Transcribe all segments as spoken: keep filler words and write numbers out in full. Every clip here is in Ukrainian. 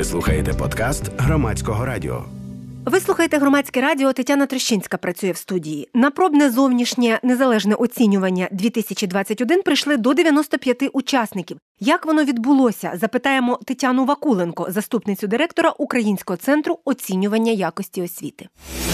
Ви слухаєте подкаст Громадського радіо. Ви слухаєте Громадське радіо. Тетяна Трещинська працює в студії. На пробне зовнішнє незалежне оцінювання дві тисячі двадцять один прийшли до дев'яносто п'ять учасників. Як воно відбулося? Запитаємо Тетяну Вакуленко, заступницю директора Українського центру оцінювання якості освіти.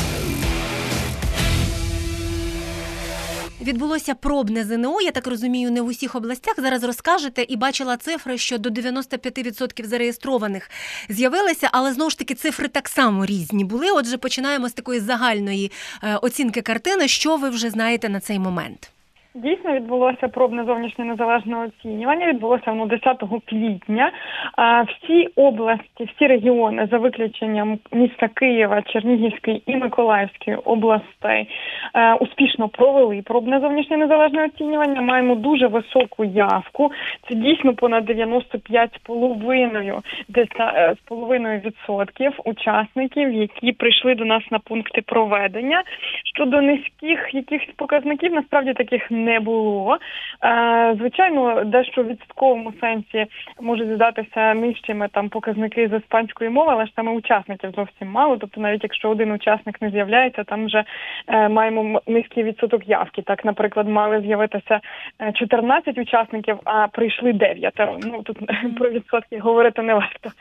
Відбулося пробне ЗНО, я так розумію, не в усіх областях. Зараз розкажете, і бачила цифри, що до дев'яносто п'ять відсотків зареєстрованих з'явилися, але знову ж таки цифри так само різні були. Отже, починаємо з такої загальної оцінки картини. Що ви вже знаєте на цей момент? Дійсно, відбулося пробне зовнішнє незалежне оцінювання, відбулося воно десятого квітня. Всі області, всі регіони, за виключенням міста Києва, Чернігівської і Миколаївської областей, успішно провели пробне зовнішнє незалежне оцінювання. Маємо дуже високу явку. Це дійсно понад дев'яносто п'ять з половиною відсотків учасників, які прийшли до нас на пункти проведення. Щодо низьких якихось показників, насправді таких не було. Звичайно, дещо в відсотковому сенсі можуть здатися нижчими там показники з іспанської мови, але ж саме учасників зовсім мало. Тобто навіть якщо один учасник не з'являється, там вже е, маємо низький відсоток явки. Так, наприклад, мали з'явитися чотирнадцять учасників, а прийшли дев'ять. Ну, тут про відсотки говорити не варто.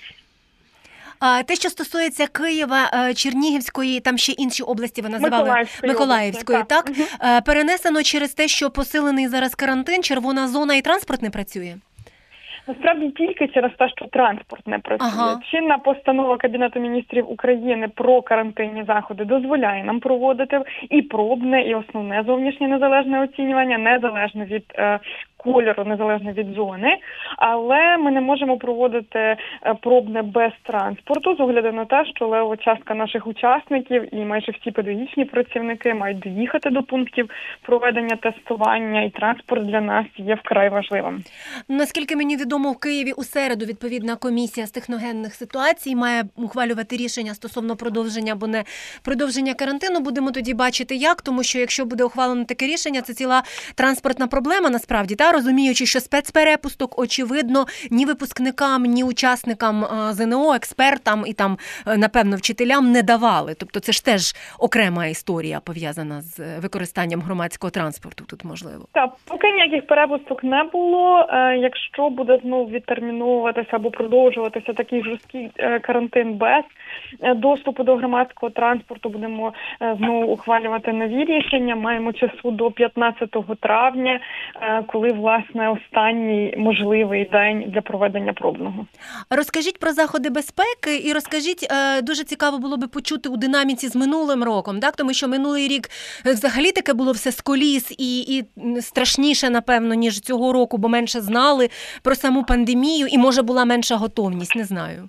А те, що стосується Києва, Чернігівської, там ще інші області ви називали, Миколаївської, Миколаївської, області, так? так? Угу. Перенесено через те, що посилений зараз карантин, червона зона і транспорт не працює? Насправді тільки через те, що транспорт не працює. Ага. Чинна постанова Кабінету міністрів України про карантинні заходи дозволяє нам проводити і пробне, і основне зовнішнє незалежне оцінювання, незалежно від е, кольору, незалежно від зони, але ми не можемо проводити пробне без транспорту, з огляду на те, що левова частка наших учасників і майже всі педагогічні працівники мають доїхати до пунктів проведення тестування, і транспорт для нас є вкрай важливим. Наскільки мені відомо, в Києві у середу відповідна комісія з техногенних ситуацій має ухвалювати рішення стосовно продовження або не продовження карантину. Будемо тоді бачити як, тому що якщо буде ухвалено таке рішення, це ціла транспортна проблема насправді, та розуміючи, що спецперепусток, очевидно, ні випускникам, ні учасникам ЗНО, експертам і там, напевно, вчителям не давали. Тобто це ж теж окрема історія, пов'язана з використанням громадського транспорту тут, можливо. Так, поки ніяких перепусток не було. Якщо буде знову відтерміновуватися або продовжуватися такий жорсткий карантин без доступу до громадського транспорту, будемо знову ухвалювати нові рішення. Маємо часу до п'ятнадцятого травня, коли, власне, останній можливий день для проведення пробного. Розкажіть про заходи безпеки і розкажіть, дуже цікаво було би почути у динаміці з минулим роком, так? Тому що минулий рік взагалі таке було все з коліс і, і страшніше, напевно, ніж цього року, бо менше знали про саму пандемію і, може, була менша готовність, не знаю.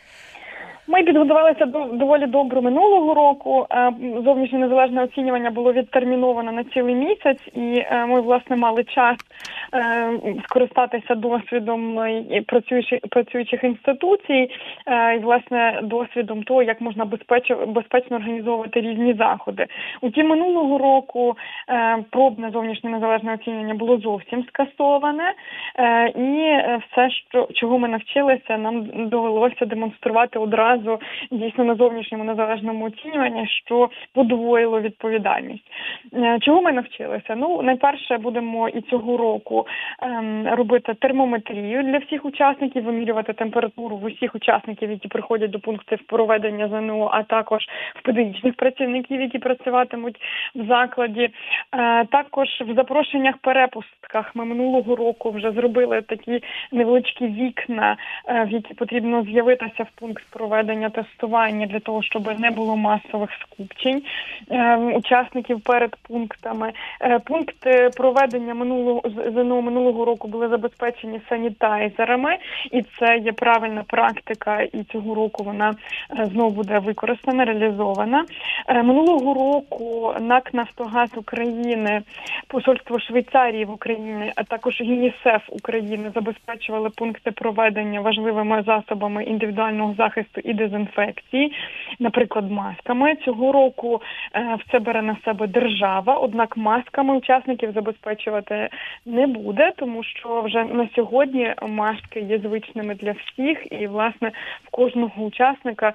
Ми підготувалися до доволі добре минулого року. Зовнішнє незалежне оцінювання було відтерміновано на цілий місяць, і ми, власне, мали час скористатися досвідом працюючих, працюючих інституцій і, власне, досвідом того, як можна безпечно, безпечно організовувати різні заходи. Утім, минулого року пробне зовнішнє незалежне оцінювання було зовсім скасоване, і все, що, чого ми навчилися, нам довелося демонструвати одразу дійсно на зовнішньому незалежному оцінюванні, що подвоїло відповідальність. Чого ми навчилися? Ну, найперше, будемо і цього року ем, робити термометрію для всіх учасників, вимірювати температуру в усіх учасників, які приходять до пунктів проведення ЗНО, а також в педагогічних працівників, які працюватимуть в закладі. Е, також в запрошеннях перепустках ми минулого року вже зробили такі невеличкі вікна, е, в які потрібно з'явитися в пункт проведення тестування для того, щоб не було масових скупчень е, учасників перед пунктами. Е, пункти проведення минулого ЗНО минулого року були забезпечені санітайзерами, і це є правильна практика, і цього року вона е, знову буде використана, реалізована. Е, минулого року НАК «Нафтогаз України», Посольство Швейцарії в Україні, а також ЮНІСЕФ України забезпечували пункти проведення важливими засобами індивідуального захисту і дезінфекції, наприклад, масками. Цього року в це бере на себе держава, однак масками учасників забезпечувати не буде, тому що вже на сьогодні маски є звичними для всіх, і, власне, в кожного учасника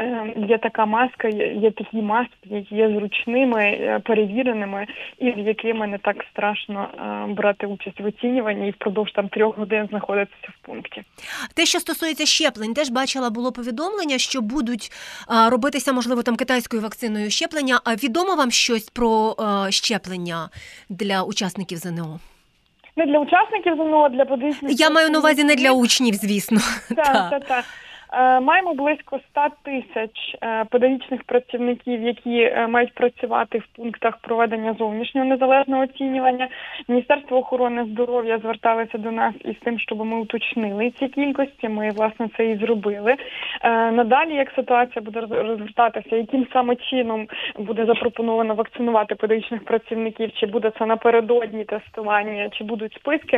є така маска, є такі маски, які є зручними, перевіреними, і з якими не так страшно брати участь в оцінюванні і впродовж там трьох годин знаходитися в пункті. Те, що стосується щеплень, теж бачила, було повідомлення, що будуть а, робитися, можливо, там китайською вакциною щеплення. А відомо вам щось про а, щеплення для учасників ЗНО? Не для учасників ЗНО, а для педагогічних... Я маю на увазі не для учнів, звісно. Так, так, так. Маємо близько ста тисяч педагогічних працівників, які мають працювати в пунктах проведення зовнішнього незалежного оцінювання. Міністерство охорони здоров'я зверталося до нас із тим, щоб ми уточнили ці кількості. Ми, власне, це і зробили. Надалі, як ситуація буде розвертатися, яким саме чином буде запропоновано вакцинувати педагогічних працівників, чи буде це напередодні тестування, чи будуть списки,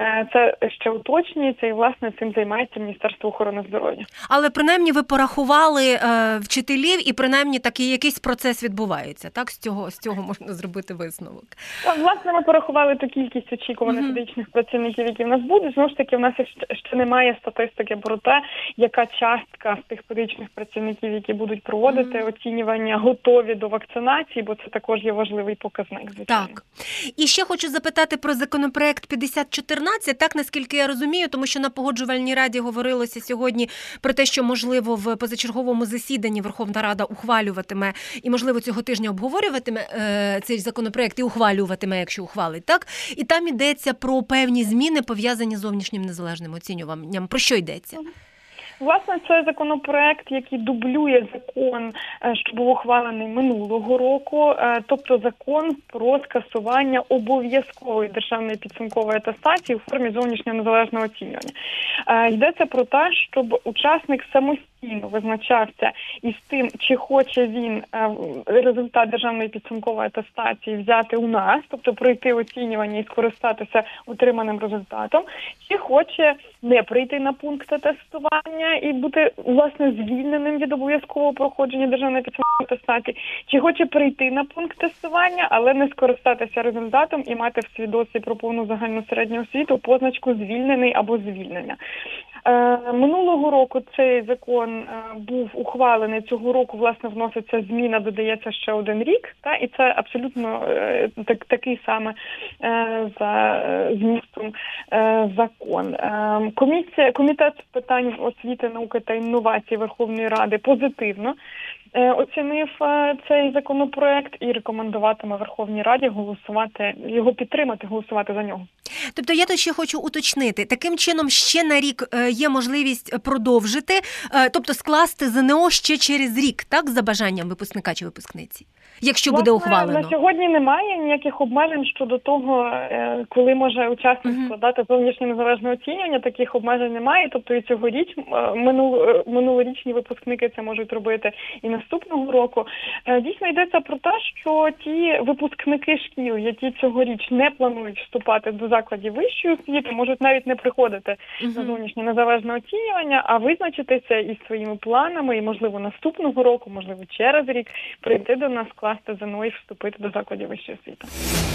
це ще уточнюється і, власне, цим займається Міністерство охорони здоров'я. Але принаймні ви порахували е, вчителів і принаймні такий якийсь процес відбувається, так? З цього, з цього можна зробити висновок. Власне, ми порахували ту кількість очікуваних uh-huh. педагогічних працівників, які в нас будуть. Знову ж таки, в нас ще, ще немає статистики про те, яка частка з тих педагогічних працівників, які будуть проводити uh-huh. оцінювання, готові до вакцинації, бо це також є важливий показник, звичайно. Так. І ще хочу запитати про законопроект п'ятдесят чотирнадцять, так, наскільки я розумію, тому що на Погоджувальній раді говорилося сьогодні про те, що, можливо, в позачерговому засіданні Верховна Рада ухвалюватиме і, можливо, цього тижня обговорюватиме е, цей законопроект і ухвалюватиме, якщо ухвалить, так? І там йдеться про певні зміни, пов'язані з зовнішнім незалежним оцінюванням. Про що йдеться? Власне, це законопроект, який дублює закон, що був ухвалений минулого року, тобто закон про скасування обов'язкової державної підсумкової атестації у формі зовнішнього незалежного оцінювання. Йдеться про те, щоб учасник самостійно визначався із тим, чи хоче він результат державної підсумкової атестації взяти у нас, тобто пройти оцінювання і скористатися отриманим результатом, чи хоче не прийти на пункт тестування і бути, власне, звільненим від обов'язкового проходження державної підсумкової атестації, чи хоче прийти на пункт тестування, але не скористатися результатом і мати в свідоцтві про повну загальну середню освіту позначку «звільнений» або «звільнення». Е, минулого року цей закон е, був ухвалений, цього року, власне, вноситься зміна, додається ще один рік, та, і це абсолютно е, так, такий саме е, за змістом е, закон. Е, комісія, комітет з питань освіти, науки та інновацій Верховної Ради позитивно е, оцінив е, цей законопроект і рекомендуватиме Верховній Раді голосувати, його підтримати, голосувати за нього. Тобто я тут ще хочу уточнити, таким чином ще на рік є можливість продовжити, тобто скласти ЗНО ще через рік, так, за бажанням випускника чи випускниці? Якщо Власне, буде ухвалено. На сьогодні немає ніяких обмежень щодо того, коли може учасник uh-huh. складати зовнішнє незалежне оцінювання, таких обмежень немає. Тобто і цьогоріч, минул, минулорічні випускники це можуть робити і наступного року. Дійсно йдеться про те, що ті випускники шкіл, які цьогоріч не планують вступати до закладів вищої освіти, можуть навіть не приходити uh-huh. на зовнішнє незалежне оцінювання, а визначитися із своїми планами і, можливо, наступного року, можливо, через рік прийти до нас, класти ЗНО і вступити до закладів вищої освіти.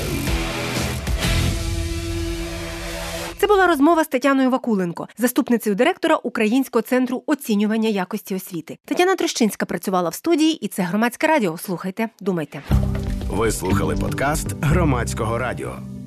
Це була розмова з Тетяною Вакуленко, заступницею директора Українського центру оцінювання якості освіти. Тетяна Трещинська працювала в студії, і це Громадське радіо. Слухайте, думайте. Ви слухали подкаст Громадського радіо.